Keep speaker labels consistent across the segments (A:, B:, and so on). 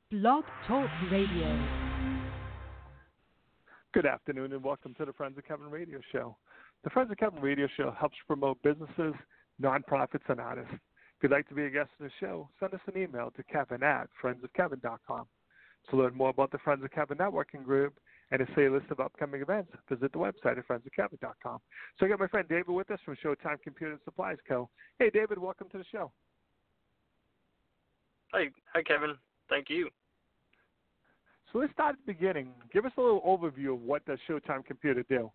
A: Blog Talk Radio.
B: Good afternoon and welcome to the Friends of Kevin Radio Show. The Friends of Kevin Radio Show helps promote businesses, nonprofits, and artists. If you'd like to be a guest on the show, send us an email to kevin@friendsofkevin.com. To learn more about the Friends of Kevin networking group and to see a list of upcoming events, visit the website at friendsofkevin.com. So I got my friend David with us from Showtime Computer and Supplies Co. Hey, David, welcome to the show.
C: Hi, Kevin. Thank you.
B: So let's start at the beginning. Give us a little overview of what does Showtime Computer do.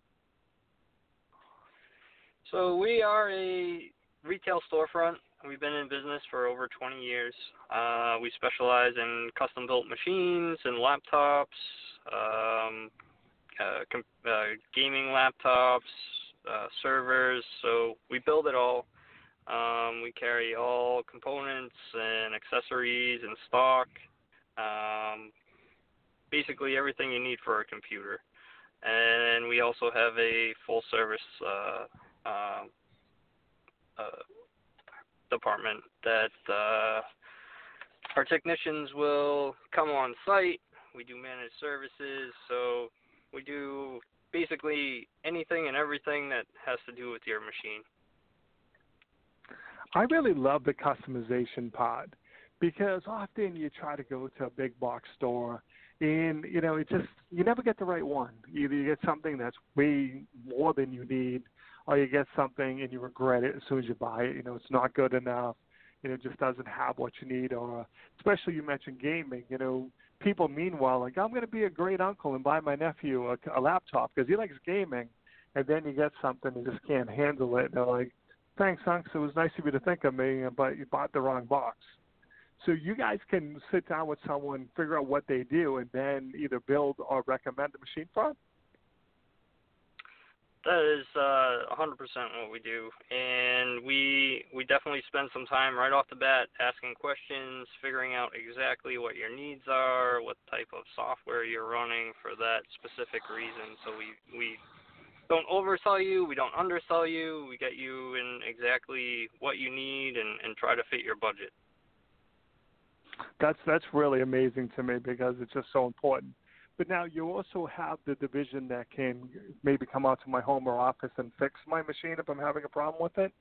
C: So we are a retail storefront. We've been in business for over 20 years. We specialize in custom-built machines and laptops, gaming laptops, servers. So we build it all. We carry all components and accessories in stock. Basically everything you need for a computer. And we also have a full-service department that our technicians will come on site. We do managed services, so we do basically anything and everything that has to do with your machine.
B: I really love the customization part because often you try to go to a big box store and, you never get the right one. Either you get something that's way more than you need or you get something and you regret it as soon as you buy it. It's not good enough. It just doesn't have what you need. Or especially you mentioned gaming. People meanwhile like, I'm going to be a great uncle and buy my nephew a laptop because he likes gaming. And then you get something and just can't handle it. And they're like, thanks, uncle. It was nice of you to think of me, but you bought the wrong box. So you guys can sit down with someone, figure out what they do, and then either build or recommend the machine for them?
C: That is 100% what we do. And we definitely spend some time right off the bat asking questions, figuring out exactly what your needs are, what type of software you're running for that specific reason. So we don't oversell you, we don't undersell you, we get you in exactly what you need and try to fit your budget.
B: That's really amazing to me because it's just so important. But now you also have the division that can maybe come out to my home or office and fix my machine if I'm having a problem with it?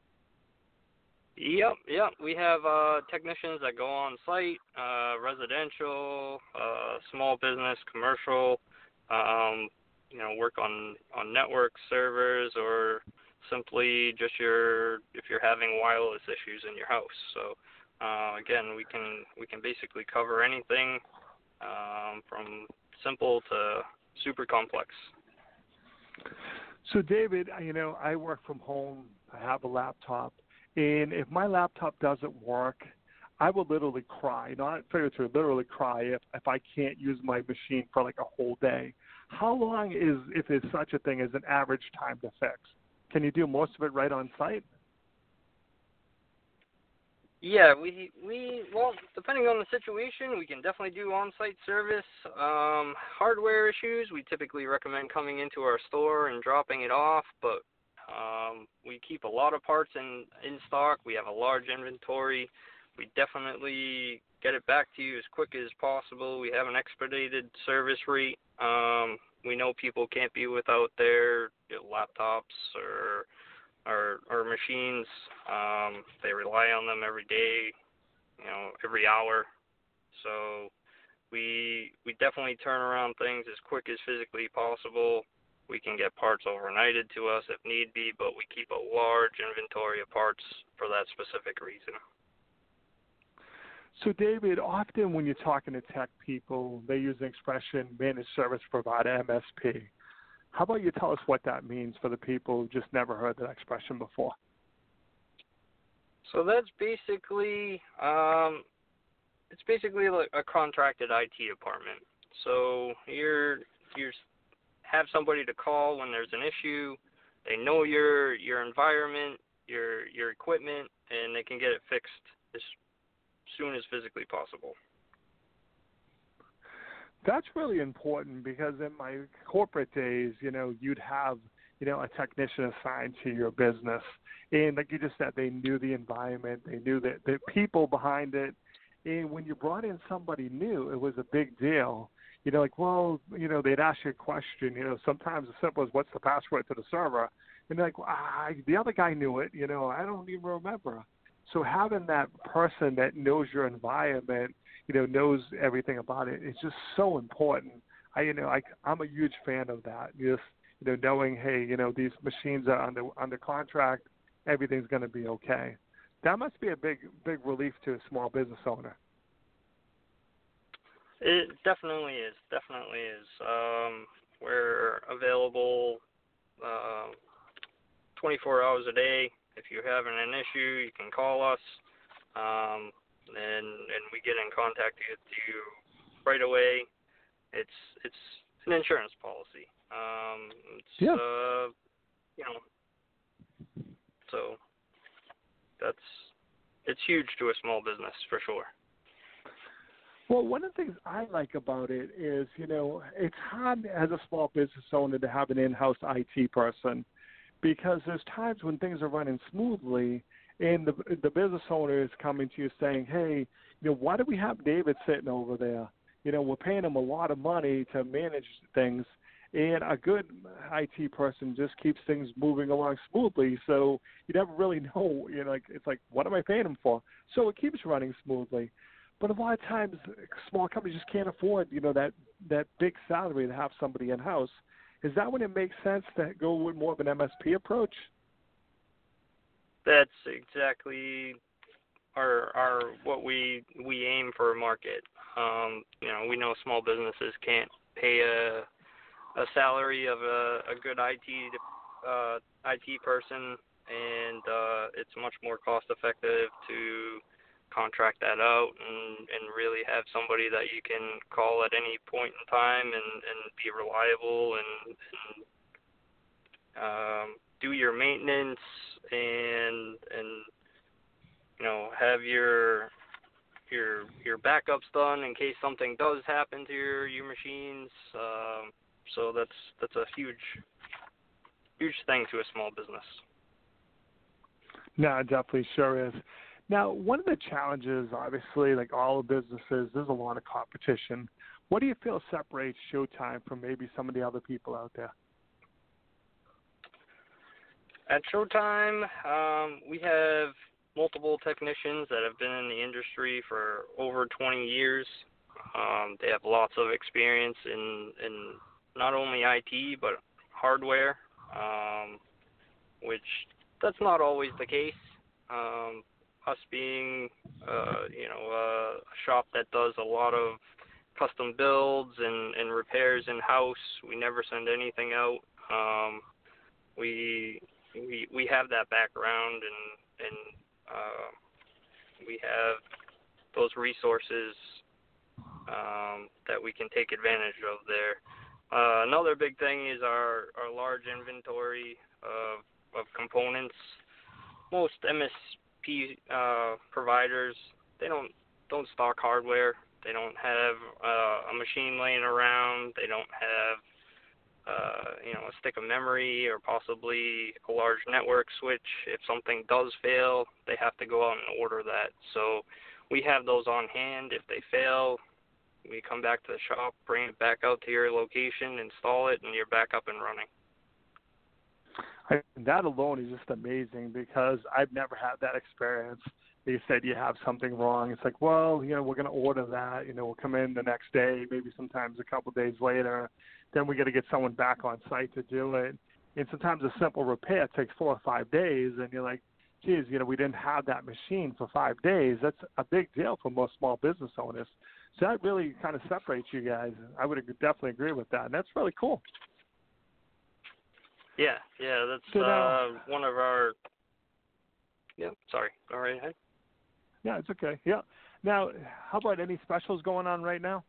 C: Yep. We have technicians that go on site, residential, small business, commercial, work on network servers or simply just if you're having wireless issues in your house. So again, we can basically cover anything from simple to super complex.
B: So David, I work from home. I have a laptop, and if my laptop doesn't work, I will literally cry. Not figuratively, literally cry if I can't use my machine for like a whole day. How long is, if there's such a thing as an average time to fix? Can you do most of it right on site?
C: Yeah, well, depending on the situation, we can definitely do on-site service. Hardware issues, we typically recommend coming into our store and dropping it off, but we keep a lot of parts in stock. We have a large inventory. We definitely get it back to you as quick as possible. We have an expedited service rate. We know people can't be without their laptops or machines. They rely on them every day, every hour. So we definitely turn around things as quick as physically possible. We can get parts overnighted to us if need be, but we keep a large inventory of parts for that specific reason.
B: So David, often when you're talking to tech people, they use the expression managed service provider, MSP. How about you tell us what that means for the people who just never heard that expression before?
C: So that's basically, like a contracted IT department. So you have somebody to call when there's an issue. They know your environment, your equipment, and they can get it fixed as soon as physically possible.
B: That's really important because in my corporate days, you'd have, a technician assigned to your business. And like you just said, they knew the environment, they knew the people behind it, And when you brought in somebody new, it was a big deal. Like, well, they'd ask you a question, sometimes as simple as what's the password to the server. And they're like, well, the other guy knew it, I don't even remember. So having that person that knows your environment, knows everything about it, is just so important. I'm a huge fan of that. Just, knowing, hey, these machines are under contract, everything's going to be okay. That must be a big relief to a small business owner.
C: It definitely is. We're available 24 hours a day. If you're having an issue, you can call us, and we get in contact with you right away. It's an insurance policy. So it's huge to a small business for sure.
B: Well, one of the things I like about it is, it's hard as a small business owner to have an in-house IT person, because there's times when things are running smoothly and the business owner is coming to you saying, hey, why do we have David sitting over there? We're paying him a lot of money to manage things, and a good IT person just keeps things moving along smoothly. So you never really know, it's like, what am I paying him for? So it keeps running smoothly. But a lot of times, small companies just can't afford, that big salary to have somebody in-house. Is that when it makes sense to go with more of an MSP approach?
C: That's exactly our what we aim for a market. We know small businesses can't pay a salary of a good IT person, and it's much more cost effective to contract that out and really have somebody that you can call at any point in time and be reliable and do your maintenance and have your backups done in case something does happen to your machines. So that's a huge thing to a small business.
B: No, it definitely sure is. Now, one of the challenges, obviously, like all the businesses, there's a lot of competition. What do you feel separates Showtime from maybe some of the other people out there?
C: At Showtime, we have multiple technicians that have been in the industry for over 20 years. They have lots of experience in not only IT, but hardware, which that's not always the case. Us being, a shop that does a lot of custom builds and repairs in-house, we never send anything out. We have that background and we have those resources that we can take advantage of there. Another big thing is our large inventory of components. Most MSP providers, they don't stock hardware. They don't have a machine laying around. They don't have a stick of memory or possibly a large network switch. If something does fail, they have to go out and order that. So we have those on hand. If they fail, we come back to the shop, bring it back out to your location, install it, and you're back up and running.
B: That alone is just amazing, because I've never had that experience. They said you have something wrong. It's like, well, we're going to order that. We'll come in the next day, maybe sometimes a couple of days later. Then we got to get someone back on site to do it. And sometimes a simple repair takes 4 or 5 days, and you're like, geez, we didn't have that machine for 5 days. That's a big deal for most small business owners. So that really kind of separates you guys. I would definitely agree with that, and that's really cool.
C: Yeah, that's one of our. Yeah, sorry. All right ahead.
B: Yeah, it's okay. Yeah. Now, how about any specials going on right now?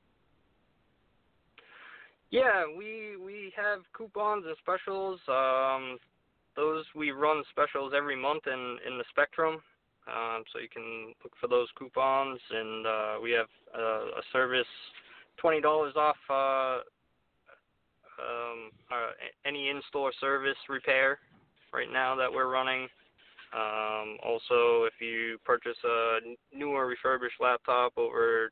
C: Yeah, we have coupons and specials. Those we run specials every month in the Spectrum, so you can look for those coupons. And we have a service, $20 off any in-store service repair right now that we're running. Also, if you purchase a newer refurbished laptop over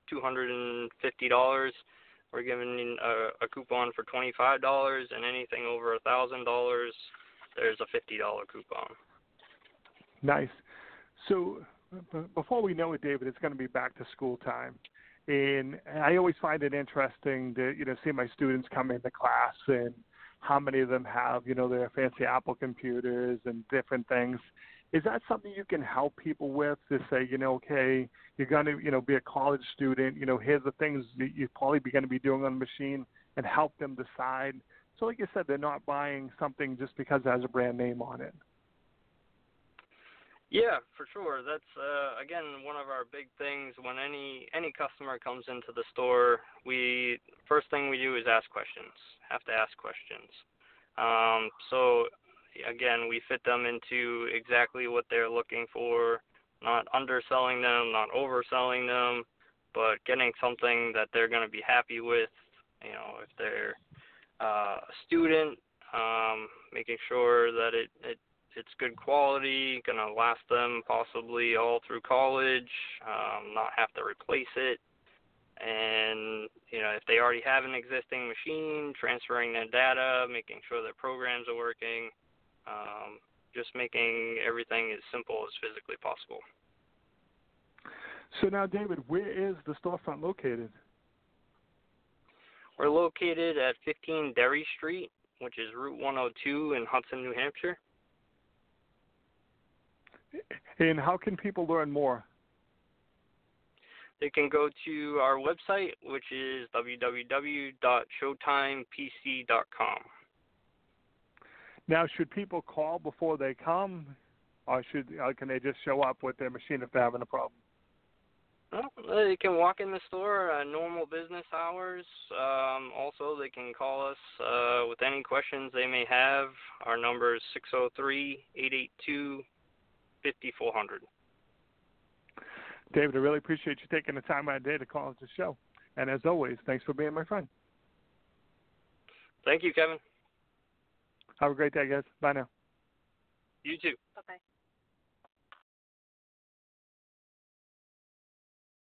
C: $250, we're giving a coupon for $25, and anything over $1,000, there's a $50 coupon.
B: Nice. So before we know it, David, it's going to be back to school time. And I always find it interesting to, see my students come into class and how many of them have, their fancy Apple computers and different things. Is that something you can help people with to say, okay, you're going to, be a college student, here's the things that you're probably going to be doing on the machine, and help them decide? So like you said, they're not buying something just because it has a brand name on it.
C: Yeah, for sure. That's, again, one of our big things. When any customer comes into the store, first thing we do is ask questions. Have to ask questions. So, again, we fit them into exactly what they're looking for, not underselling them, not overselling them, but getting something that they're going to be happy with. If they're a student, making sure that it's good quality, going to last them possibly all through college, not have to replace it. And, if they already have an existing machine, transferring their data, making sure their programs are working, just making everything as simple as physically possible.
B: So now, David, where is the storefront located?
C: We're located at 15 Derry Street, which is Route 102 in Hudson, New Hampshire.
B: And how can people learn more?
C: They can go to our website, which is www.showtimepc.com.
B: Now, should people call before they come, or can they just show up with their machine if they're having a problem?
C: Well, they can walk in the store at normal business hours. Also, they can call us with any questions they may have. Our number is 603-882-5400.
B: David, I really appreciate you taking the time out of the day to call us the show. And as always, thanks for being my friend.
C: Thank you, Kevin.
B: Have a great day, guys. Bye now.
C: You too.
A: Bye-bye.